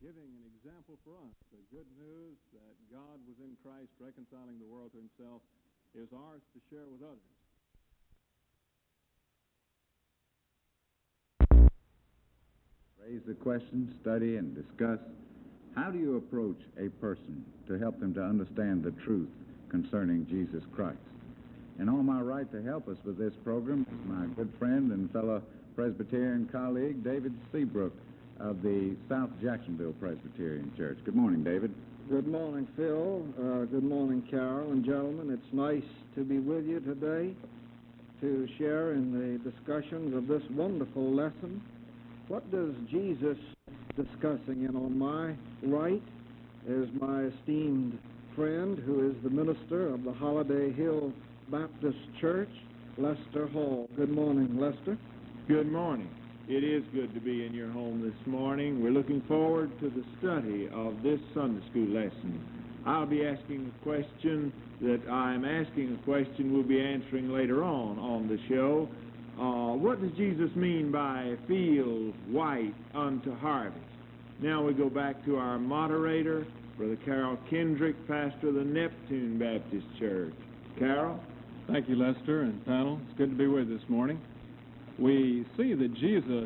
giving an example for us. The good news that God was in Christ reconciling the world to himself is ours to share with others. Raise the question, study, and discuss. How do you approach a person to help them to understand the truth concerning Jesus Christ? And on my right to help us with this program is my good friend and fellow Presbyterian colleague, David Seabrook of the South Jacksonville Presbyterian Church. Good morning, David. Good morning, Phil. Good morning, Carol and gentlemen. It's nice to be with you today to share in the discussions of this wonderful lesson. What does Jesus discussing? And on my right is my esteemed friend who is the minister of the Holiday Hill Baptist Church, Lester Hall. Good morning, Lester. Good morning. It is good to be in your home this morning. We're looking forward to the study of this Sunday school lesson. I'll be asking a question that I'm asking a question we'll be answering later on the show. What does Jesus mean by field white unto harvest? Now we go back to our moderator, Brother Carol Kendrick, pastor of the Neptune Baptist Church. Carol? Thank you, Lester and panel. It's good to be with you this morning. We see that Jesus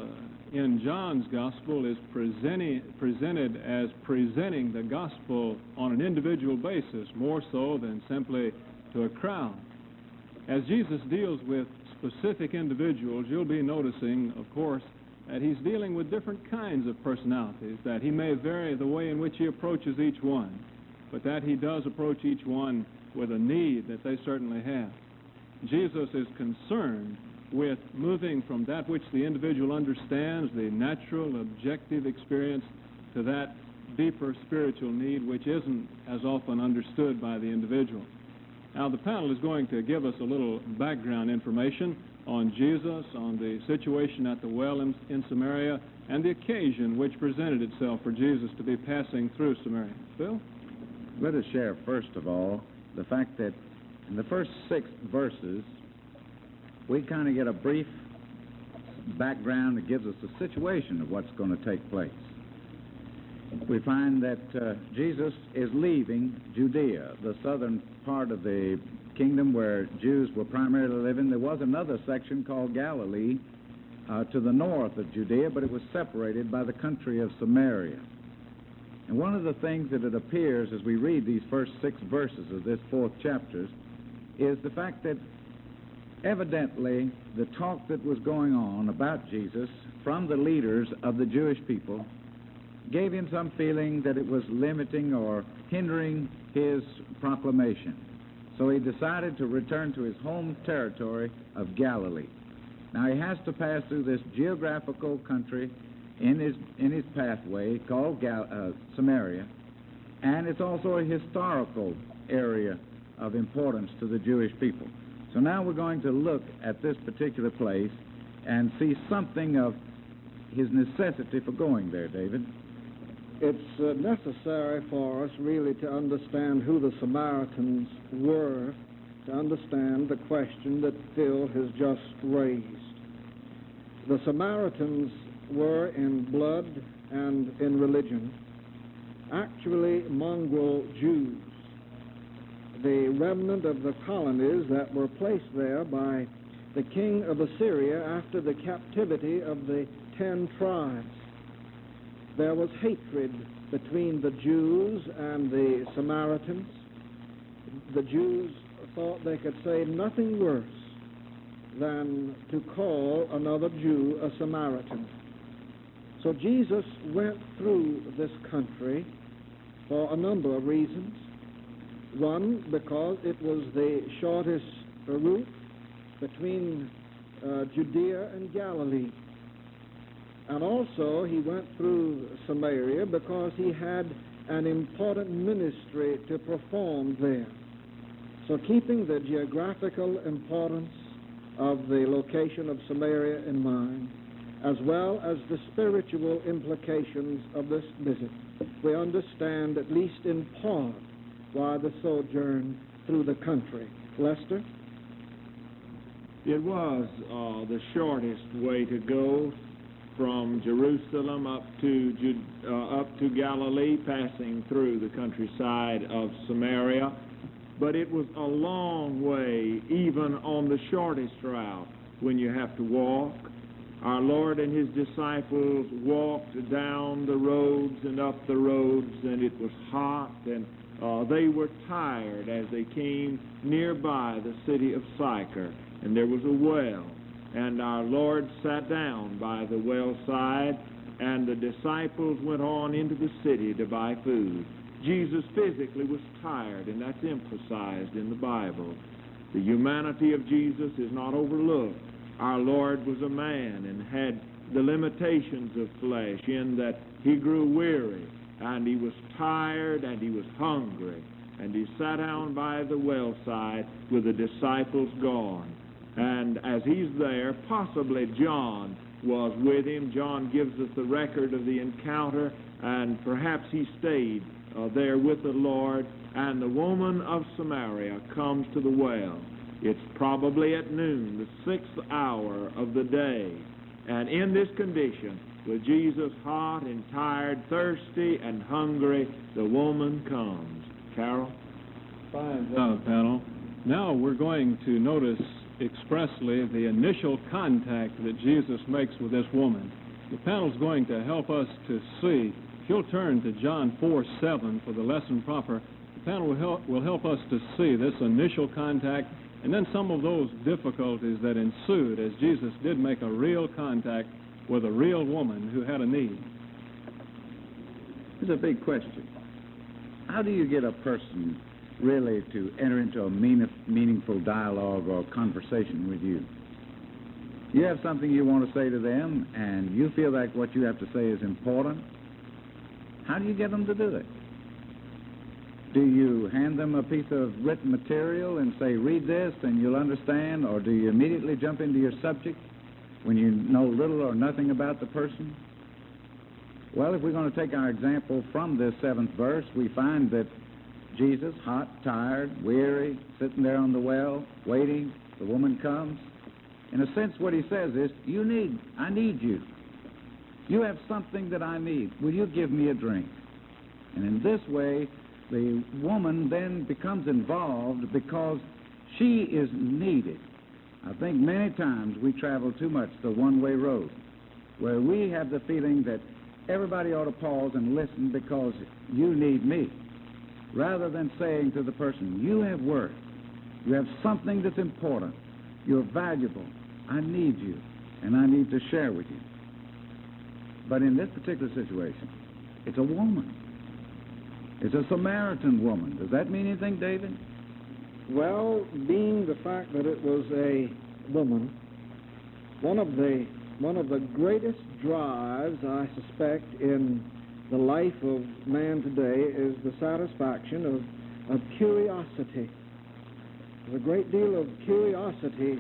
in John's Gospel is presented as presenting the Gospel on an individual basis, more so than simply to a crowd. As Jesus deals with specific individuals, you'll be noticing, of course, that he's dealing with different kinds of personalities, that he may vary the way in which he approaches each one, but that he does approach each one with a need that they certainly have. Jesus is concerned with moving from that which the individual understands, the natural, objective experience, to that deeper spiritual need which isn't as often understood by the individual. Now, the panel is going to give us a little background information on Jesus, on the situation at the well in Samaria, and the occasion which presented itself for Jesus to be passing through Samaria. Phil? Let us share, first of all, the fact that in the first 6 verses, we kind of get a brief background that gives us a situation of what's going to take place. We find that Jesus is leaving Judea, the southern part of the kingdom where Jews were primarily living. There was another section called Galilee to the north of Judea, but it was separated by the country of Samaria. And one of the things that it appears as we read these first 6 verses of this 4th chapter is the fact that evidently the talk that was going on about Jesus from the leaders of the Jewish people gave him some feeling that it was limiting or hindering his proclamation. So he decided to return to his home territory of Galilee. Now he has to pass through this geographical country in his pathway called Samaria, and it's also a historical area of importance to the Jewish people. So now we're going to look at this particular place and see something of his necessity for going there, David. It's necessary for us really to understand who the Samaritans were, to understand the question that Phil has just raised. The Samaritans were in blood and in religion actually mongrel Jews, the remnant of the colonies that were placed there by the king of Assyria after the captivity of the 10 tribes. There was hatred between the Jews and the Samaritans. The Jews thought they could say nothing worse than to call another Jew a Samaritan. So Jesus went through this country for a number of reasons. One, because it was the shortest route between Judea and Galilee. And also, he went through Samaria because he had an important ministry to perform there. So keeping the geographical importance of the location of Samaria in mind, as well as the spiritual implications of this visit, we understand, at least in part, why the sojourn through the country. Lester? It was the shortest way to go from Jerusalem up to Galilee, passing through the countryside of Samaria. But it was a long way, even on the shortest route, when you have to walk. Our Lord and His disciples walked down the roads and up the roads, and it was hot, and they were tired as they came nearby the city of Sychar, and there was a well. And our Lord sat down by the well side, and the disciples went on into the city to buy food. Jesus physically was tired, and that's emphasized in the Bible. The humanity of Jesus is not overlooked. Our Lord was a man and had the limitations of flesh in that He grew weary, and He was tired, and He was hungry, and He sat down by the well side with the disciples gone. And as He's there, possibly John was with Him. John gives us the record of the encounter, and perhaps he stayed there with the Lord, and the woman of Samaria comes to the well. It's probably at noon, the 6th hour of the day, and in this condition, with Jesus hot and tired, thirsty and hungry, the woman comes. Carol? Fine job, panel. Now we're going to notice expressly the initial contact that Jesus makes with this woman. The panel's going to help us to see. If you'll turn to John 4:7 for the lesson proper, the panel will help us to see this initial contact and then some of those difficulties that ensued as Jesus did make a real contact with a real woman who had a need. Here's a big question. How do you get a person really to enter into a meaningful dialogue or conversation with you? You have something you want to say to them, and you feel like what you have to say is important. How do you get them to do that? Do you hand them a piece of written material and say, read this and you'll understand, or do you immediately jump into your subject when you know little or nothing about the person? Well, if we're going to take our example from this 7th verse, we find that Jesus, hot, tired, weary, sitting there on the well, waiting, the woman comes. In a sense, what he says is, I need you. You have something that I need. Will you give me a drink? And in this way, the woman then becomes involved because she is needed. I think many times we travel too much the one-way road, where we have the feeling that everybody ought to pause and listen because you need me, rather than saying to the person, you have worth, you have something that's important, you're valuable, I need you, and I need to share with you. But in this particular situation, it's a woman. It's a Samaritan woman. Does that mean anything, David? Well, being the fact that it was a woman, one of the greatest drives, I suspect, in the life of man today is the satisfaction of curiosity. There's a great deal of curiosity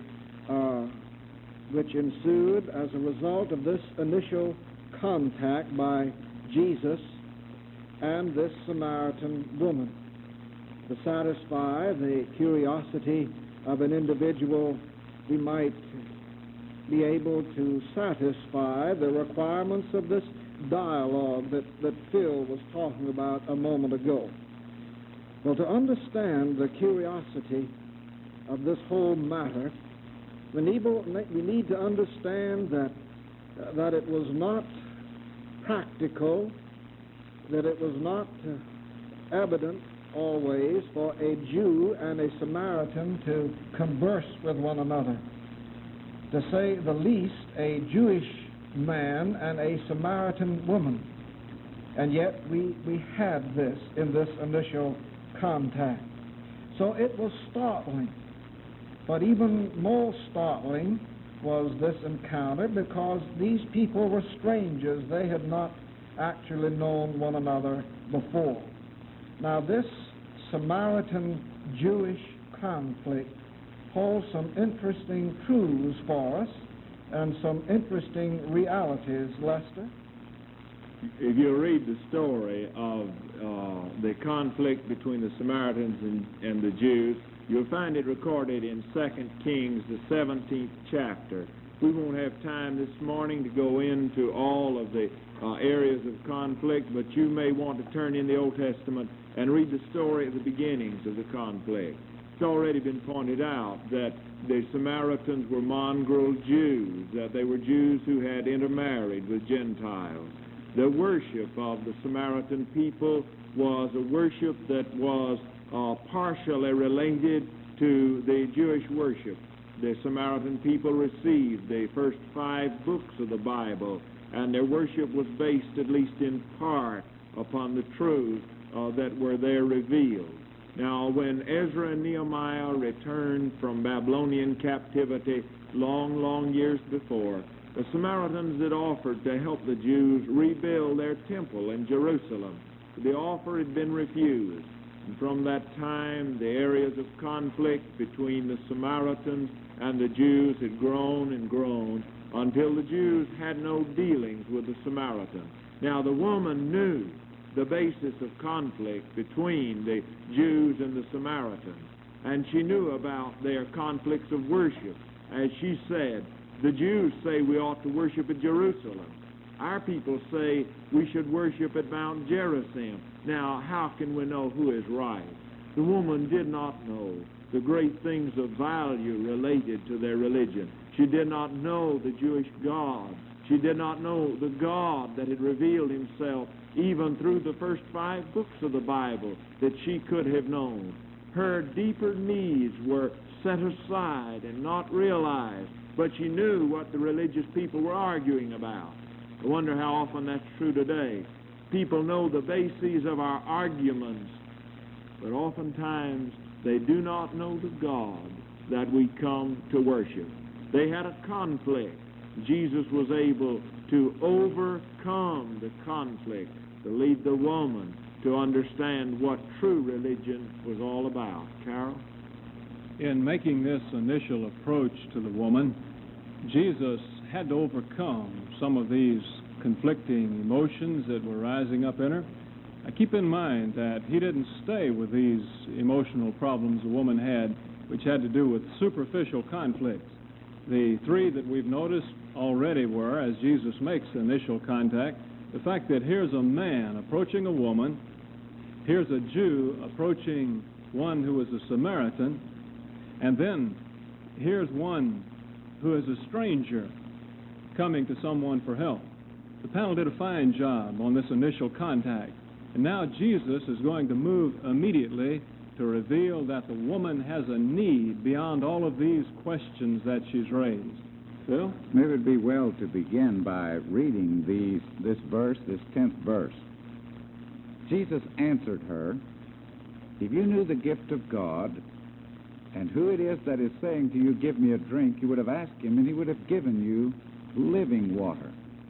which ensued as a result of this initial contact by Jesus and this Samaritan woman. To satisfy the curiosity of an individual, we might be able to satisfy the requirements of this dialogue that Phil was talking about a moment ago. Well, to understand the curiosity of this whole matter, we need to understand that it was not practical, that it was not evident always for a Jew and a Samaritan to converse with one another. To say the least, a Jewish man and a Samaritan woman. And yet we had this in this initial contact. So it was startling. But even more startling was this encounter because these people were strangers. They had not actually known one another before. Now this Samaritan-Jewish conflict holds some interesting truths for us and some interesting realities, Lester. If you read the story of the conflict between the Samaritans and the Jews, you'll find it recorded in 2 Kings, the 17th chapter. We won't have time this morning to go into all of the areas of conflict, but you may want to turn in the Old Testament and read the story of the beginnings of the conflict. It's already been pointed out that the Samaritans were mongrel Jews, that they were Jews who had intermarried with Gentiles. The worship of the Samaritan people was a worship that was partially related to the Jewish worship. The Samaritan people received the first 5 books of the Bible, and their worship was based, at least in part, upon the truths that were there revealed. Now, when Ezra and Nehemiah returned from Babylonian captivity long, long years before, the Samaritans had offered to help the Jews rebuild their temple in Jerusalem. The offer had been refused. And from that time, the areas of conflict between the Samaritans and the Jews had grown and grown until the Jews had no dealings with the Samaritans. Now, the woman knew the basis of conflict between the Jews and the Samaritans, and she knew about their conflicts of worship. As she said, the Jews say we ought to worship at Jerusalem. Our people say we should worship at Mount Gerizim. Now, how can we know who is right? The woman did not know the great things of value related to their religion. She did not know the Jewish God. She did not know the God that had revealed himself even through the first 5 books of the Bible that she could have known. Her deeper needs were set aside and not realized, but she knew what the religious people were arguing about. I wonder how often that's true today. People know the bases of our arguments, but oftentimes they do not know the God that we come to worship. They had a conflict. Jesus was able to overcome the conflict, to lead the woman to understand what true religion was all about. Carol? In making this initial approach to the woman, Jesus had to overcome some of these conflicting emotions that were rising up in her. Now, keep in mind that he didn't stay with these emotional problems the woman had, which had to do with superficial conflicts. The 3 that we've noticed already were, as Jesus makes initial contact, the fact that here's a man approaching a woman, here's a Jew approaching one who is a Samaritan, and then here's one who is a stranger coming to someone for help. The panel did a fine job on this initial contact, and now Jesus is going to move immediately to reveal that the woman has a need beyond all of these questions that she's raised. Phil? Maybe it'd be well to begin by reading this verse, this 10th verse. Jesus answered her, "If you knew the gift of God and who it is that is saying to you, 'Give me a drink,' you would have asked him, and he would have given you living water."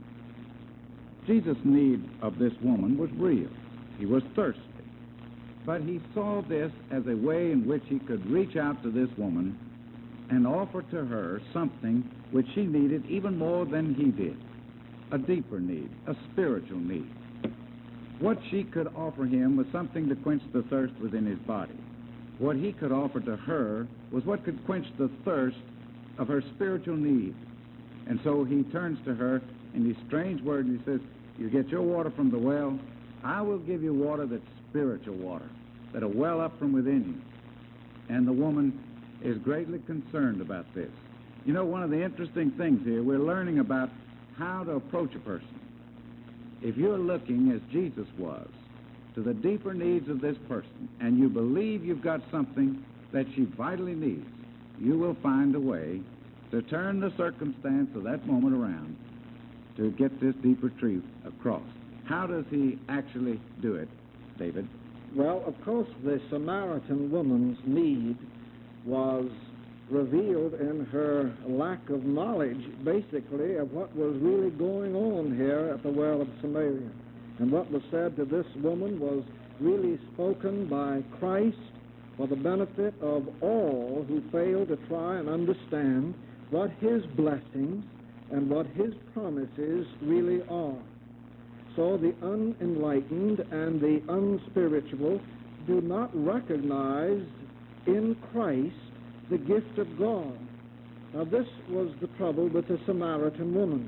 Jesus' need of this woman was real. He was thirsty. But he saw this as a way in which he could reach out to this woman and offer to her something which she needed even more than he did, a deeper need, a spiritual need. What she could offer him was something to quench the thirst within his body. What he could offer to her was what could quench the thirst of her spiritual need. And so he turns to her in these strange words, and he says, "You get your water from the well, I will give you water that's spiritual water, that'll well up from within you." And the woman is greatly concerned about this. You know, one of the interesting things here, we're learning about how to approach a person. If you're looking, as Jesus was, to the deeper needs of this person, and you believe you've got something that she vitally needs, you will find a way to turn the circumstance of that moment around to get this deeper truth across. How does he actually do it, David? Well, of course, the Samaritan woman's need was revealed in her lack of knowledge, basically, of what was really going on here at the well of Samaria. And what was said to this woman was really spoken by Christ for the benefit of all who fail to try and understand what his blessings and what his promises really are. So the unenlightened and the unspiritual do not recognize in Christ the gift of God. Now, this was the trouble with the Samaritan woman.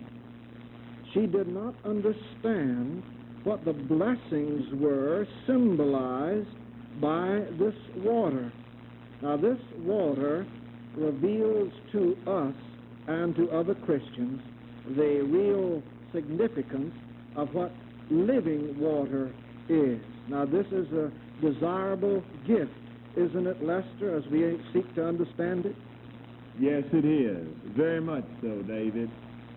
She did not understand what the blessings were symbolized by this water. Now, this water reveals to us and to other Christians the real significance of what living water is. Now, this is a desirable gift, isn't it, Lester, as we seek to understand it? Yes, it is. Very much so, David.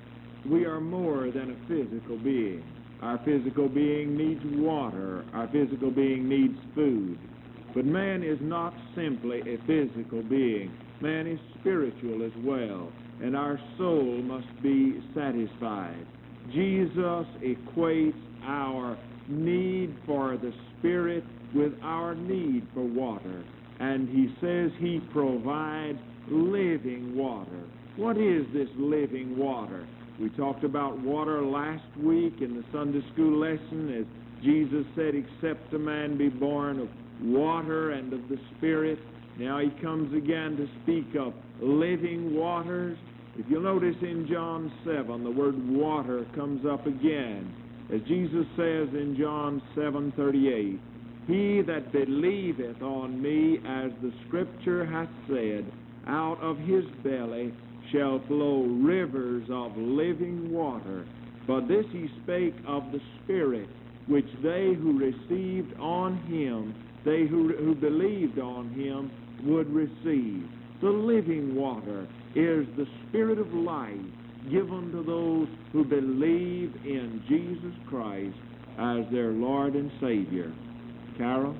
We are more than a physical being. Our physical being needs water. Our physical being needs food. But man is not simply a physical being. Man is spiritual as well, and our soul must be satisfied. Jesus equates our need for the Spirit with our need for water, and he says he provides living water. What is this living water? We talked about water last week in the Sunday school lesson, as Jesus said, except a man be born of water and of the Spirit. Now he comes again to speak of living waters. If you'll notice in John 7, the word water comes up again. As Jesus says in John 7:38, he that believeth on me, as the Scripture hath said, out of his belly shall flow rivers of living water. But this he spake of the Spirit, which they who received on him, they who believed on him, would receive. The living water is the Spirit of life given to those who believe in Jesus Christ as their Lord and Savior. Carol?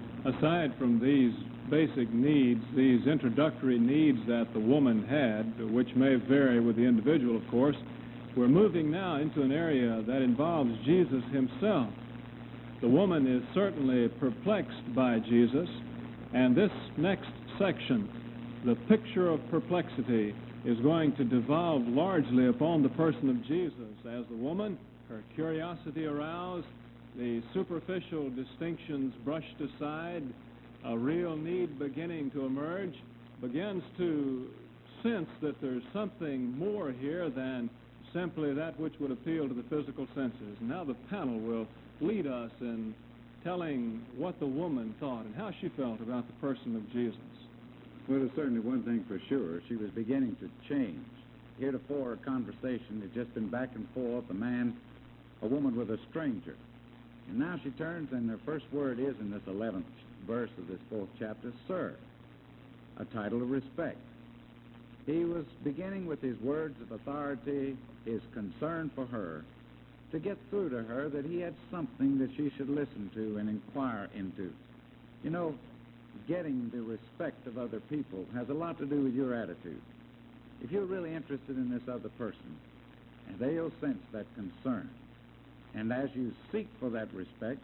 Aside from these basic needs, these introductory needs that the woman had, which may vary with the individual, of course, we're moving now into an area that involves Jesus himself. The woman is certainly perplexed by Jesus, and this next section, the picture of perplexity, is going to devolve largely upon the person of Jesus. As the woman, her curiosity aroused, the superficial distinctions brushed aside, a real need beginning to emerge, begins to sense that there's something more here than simply that which would appeal to the physical senses. Now the panel will lead us in telling what the woman thought and how she felt about the person of Jesus. Well, there's certainly one thing for sure. She was beginning to change. Heretofore, her conversation had just been back and forth, a woman with a stranger. And now she turns, and her first word is in this 11th verse of this 4th chapter, sir, a title of respect. He was beginning with his words of authority, his concern for her, to get through to her that he had something that she should listen to and inquire into. You know, getting the respect of other people has a lot to do with your attitude. If you're really interested in this other person, and they'll sense that concern, and as you seek for that respect,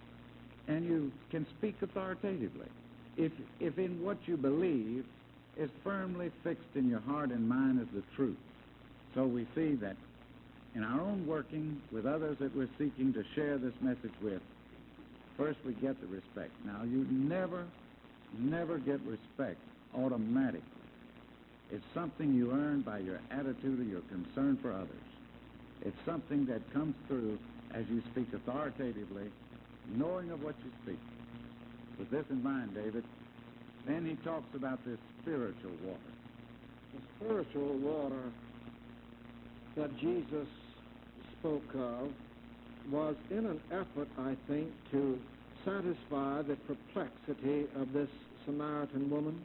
and you can speak authoritatively, if in what you believe is firmly fixed in your heart and mind as the truth. So we see that in our own working with others that we're seeking to share this message with, first we get the respect. Now, you never get respect automatically. It's something you earn by your attitude or your concern for others. It's something that comes through as you speak authoritatively, knowing of what you speak. With this in mind, David, then he talks about this spiritual water. The spiritual water that Jesus spoke of was in an effort, I think, to satisfy the perplexity of this Samaritan woman.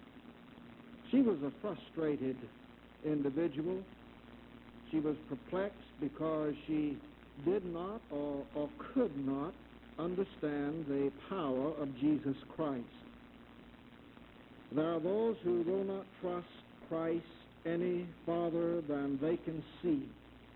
She was a frustrated individual. She was perplexed because she did not or could not understand the power of Jesus Christ. There are those who will not trust Christ any farther than they can see.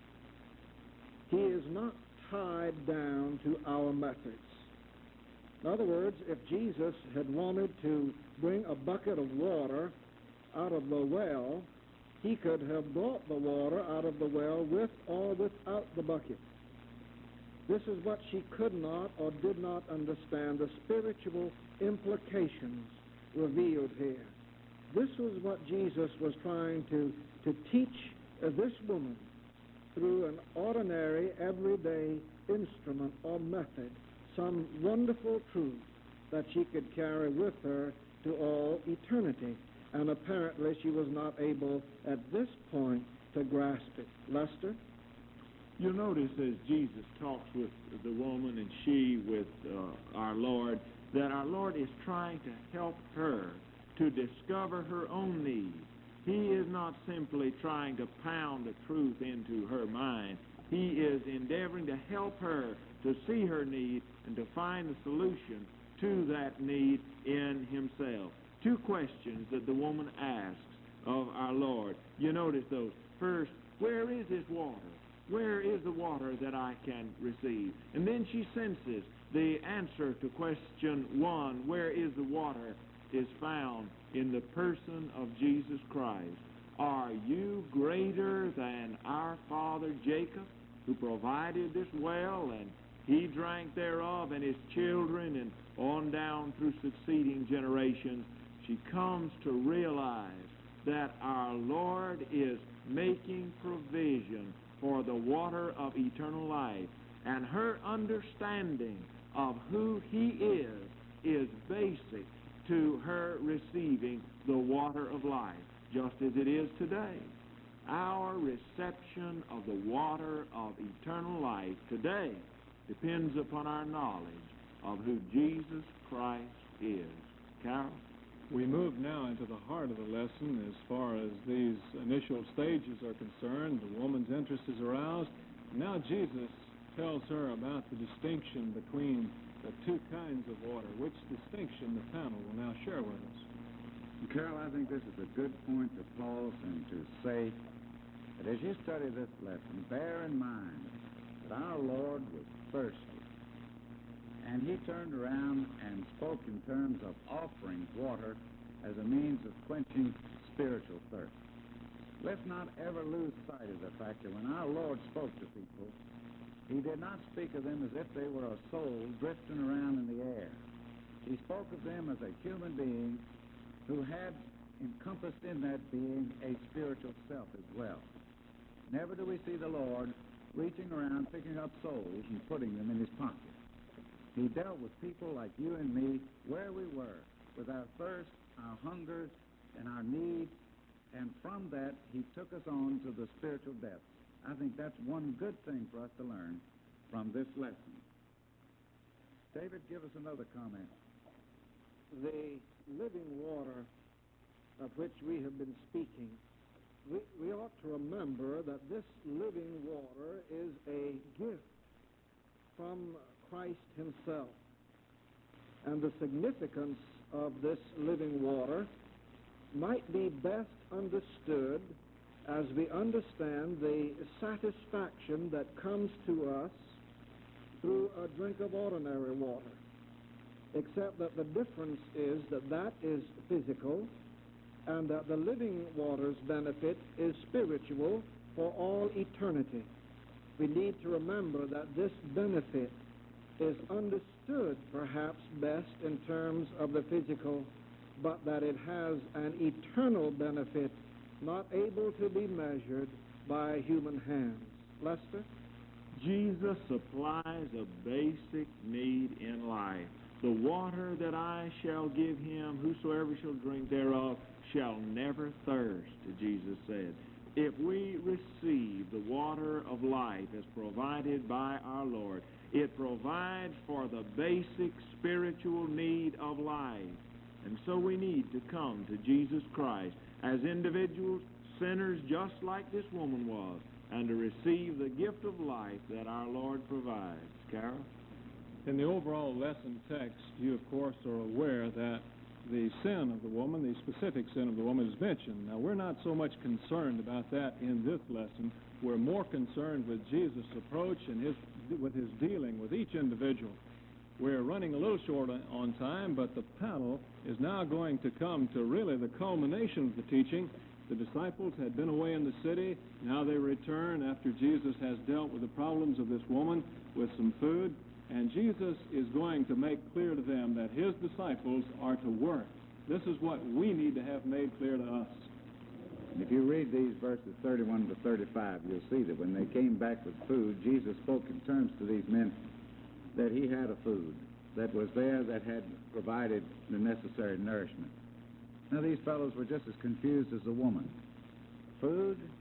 He is not tied down to our methods. In other words, if Jesus had wanted to bring a bucket of water out of the well, he could have brought the water out of the well with or without the bucket. This is what she could not or did not understand, the spiritual implications revealed here. This was what Jesus was trying to teach this woman through an ordinary, everyday instrument or method, some wonderful truth that she could carry with her to all eternity. And apparently she was not able at this point to grasp it. Lester? You'll notice as Jesus talks with the woman and she with our Lord, that our Lord is trying to help her to discover her own need. He is not simply trying to pound the truth into her mind. He is endeavoring to help her to see her need and to find the solution to that need in himself. Two questions that the woman asks of our Lord. You notice those. First, where is this water? Where is the water that I can receive? And then she senses the answer to question one, where is the water, is found in the person of Jesus Christ. Are you greater than our father Jacob, who provided this well, and he drank thereof, and his children, and on down through succeeding generations? She comes to realize that our Lord is making provision for the water of eternal life, and her understanding of who he is basic to her receiving the water of life, just as it is today. Our reception of the water of eternal life today depends upon our knowledge of who Jesus Christ is. Carol? We move now into the heart of the lesson as far as these initial stages are concerned. The woman's interest is aroused. Now Jesus tells her about the distinction between the two kinds of water, which distinction the panel will now share with us. Carol, I think this is a good point to pause and to say that as you study this lesson, bear in mind that our Lord was thirsty. And he turned around and spoke in terms of offering water as a means of quenching spiritual thirst. Let's not ever lose sight of the fact that when our Lord spoke to people, he did not speak of them as if they were a soul drifting around in the air. He spoke of them as a human being who had encompassed in that being a spiritual self as well. Never do we see the Lord reaching around, picking up souls and putting them in his pocket. He dealt with people like you and me where we were, with our thirst, our hunger, and our need, and from that he took us on to the spiritual depths. I think that's one good thing for us to learn from this lesson. David, give us another comment. The living water of which we have been speaking, we ought to remember that this living water is a gift from Christ himself. And the significance of this living water might be best understood as we understand the satisfaction that comes to us through a drink of ordinary water, except that the difference is that that is physical and that the living water's benefit is spiritual for all eternity. We need to remember that this benefit is understood perhaps best in terms of the physical, but that it has an eternal benefit not able to be measured by human hands. Lester? Jesus supplies a basic need in life. The water that I shall give him, whosoever shall drink thereof, shall never thirst, Jesus said. If we receive the water of life as provided by our Lord, it provides for the basic spiritual need of life. And so we need to come to Jesus Christ as individuals, sinners just like this woman was, and to receive the gift of life that our Lord provides. Carol? In the overall lesson text, you, of course, are aware that the sin of the woman, the specific sin of the woman, is mentioned. Now, we're not so much concerned about that in this lesson. We're more concerned with Jesus' approach and with his dealing with each individual. We're running a little short on time, but the panel is now going to come to really the culmination of the teaching. The disciples had been away in the city. Now they return after Jesus has dealt with the problems of this woman with some food. And Jesus is going to make clear to them that his disciples are to work. This is what we need to have made clear to us. And if you read these verses 31 to 35, you'll see that when they came back with food, Jesus spoke in terms to these men that he had a food that was there that had provided the necessary nourishment. Now, these fellows were just as confused as the woman. Food?